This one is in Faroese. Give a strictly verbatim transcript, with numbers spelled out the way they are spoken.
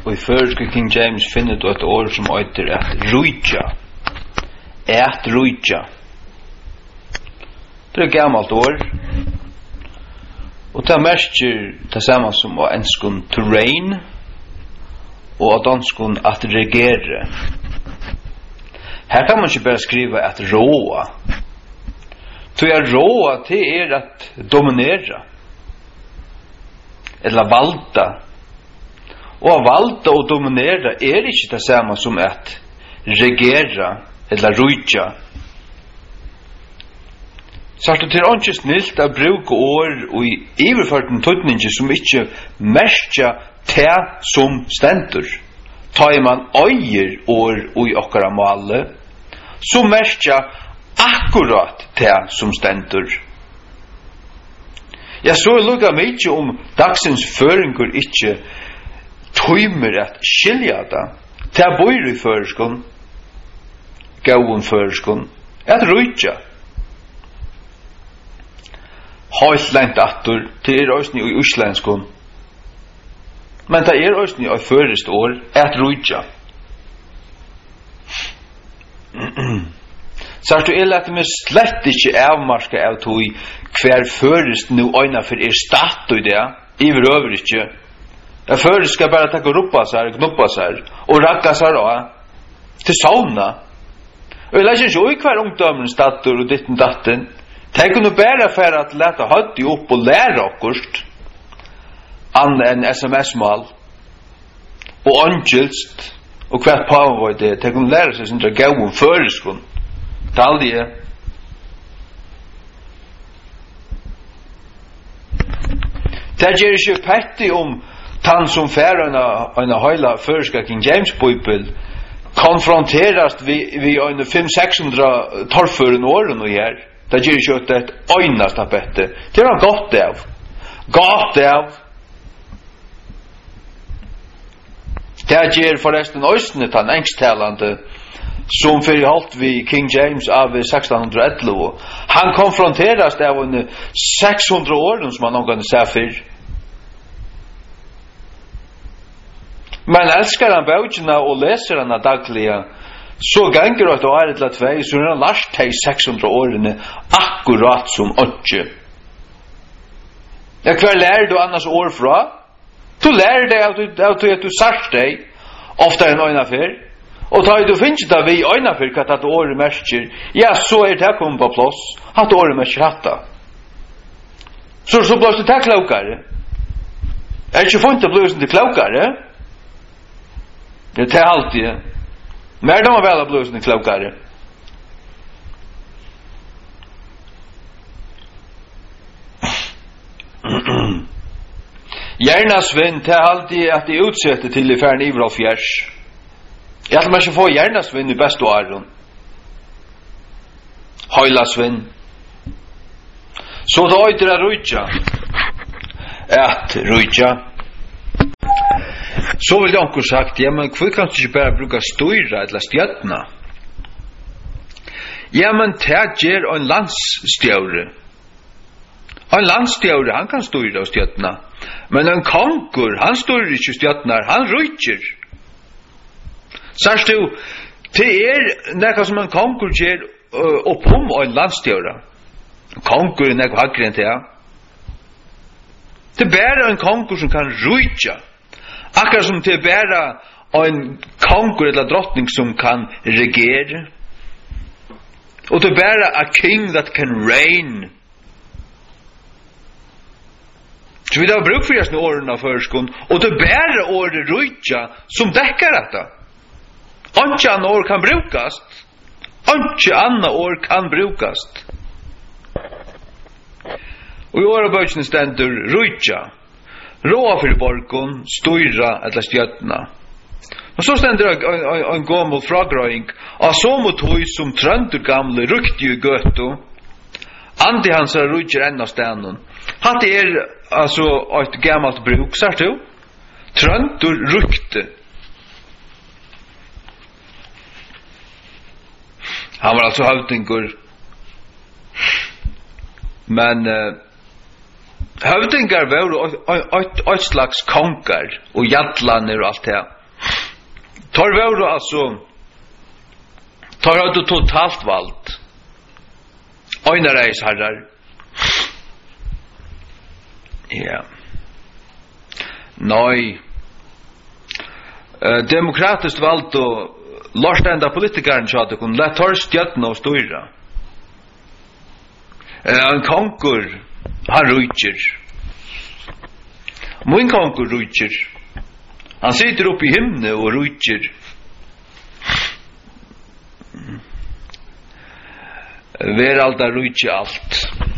og i førske King James finner du et ord som heter at ruitja. Et ruitja. Det er et gammalt ord. Og det merker det samme som å enskun to reign, og at danskun at regere. Her kan man ikke bare skrive at råa. Så jeg råa til er at dominera. Eller valda. Og å valda og dominera er ikke det samme som at regera eller ruitja. Så er det til ikke snilt å bruke år og i iverførten tøtninger som ikke merker til som stendur. Tar man øyer år og i okkara male, så merker akkurat til som stendur. Jeg så lukka mykje om dagsens føringur ikke tøymer at skilja det. Til bøyr i føreskun, gauun føreskun, at ruitja. Høyt lengt attur til er òsni i uslenskun. Men det er òsni i førest år at ruitja. Så er du illa at vi slett ikke avmarska av tog hver førest nu øyna for er statt og det, iver over ikke. Jeg førest skal bare takka ruppa seg, knuppa seg, og rakka seg da, til sauna. Og jeg lærer ikke ui hver ungdommen statter og ditten datten. Det kunne bare for at leta høtti opp og lære okkurst, ann enn S M S-mal, og angjelst, og hvert paven var det, det kunne lære seg sin gauun føreskun. Talje. Det gjør ikke pettig om tann som fer en høyla førska King James Bibel konfronterast vi, vi en fem til seks hundre torføren åren og her. Det gjør ikke et øynast av bette. Det er han godt av. Godt av. Det gjør forresten øysene tann engsttalande som fyrir halt vi King James av sexton eleven. Han konfronteras av en seks hundre åren som han omgående sa fyrr. Men elskar han bøkene og leser han dagliga, så ganger at og er et eller tvei, så er han lart de seks hundre årene akkurat som åtte. Ja, hver lærer du annars år fra? Du lærer deg av at du sart deg, ofte en øyna fyrr. Og da du finner det vi øyna for hva dette året merker, ja, så er det kommet på plass, at året merker hatta. Så, så blir det til klokere. Er det ikke funnet å bli til klokere? Det er alltid. Men de har vel å bli til klokere. Hjernasvinn til alltid at de utsetter til i færn iver av fjers. Jeg tror man skal få hjernasvinn i best og æren. Høylasvinn. Så da øyder jeg ruitja. Et ruitja. Så vil jeg onkur sagt, ja, men hvor kan du ikke bare bruka støyra eller stjøtna? Ja, men det gjør en landsstjøre. En landsstjøre, han kan støyra og stjøtna. Men en konkur, han støyra ikke stjøtnar, han ruitjer. Sørst du, det er nekka som en konkur gjør opp om en landstjøra. Konkur er nekka hakker enn det. Det er bare en konkur som kan ruitja. Akkurat som det er bare en konkur eller drottning som kan regere. Og det er bare a king that can reign. Så vi da har bruk for jasne årene av førskund, og det er bare året ruitja som dekker dette. Anke anna år kan brukast. Anke anna år kan brukast. Og i årabøkene stendur ruitja. Råa fyrir borgon, støyra eller stjøtna. Og så stendur en gammel fragrøying av som og tøy som trøndur gamle rukti i gøtu. Andi hans er ruitjer enn av stenen. Hatt er altså et gammalt bruk, sagt du? Trøndur rukti. Han var altså høvdingur. Men uh, høvdingar var et slags kongar og jadlaner og alt det. tar var alltså tar har du totalt valt. Ojna reis herrar. Ja. Nei. Uh, demokratiskt valt och lortenda politikaren sa att det kunde lätt hörst stjötna och styra. Uh, en konkur, han rujtjer. Min konkur rujtjer. Han sitter upp i himne och rujtjer. Ver allt rujtjer allt.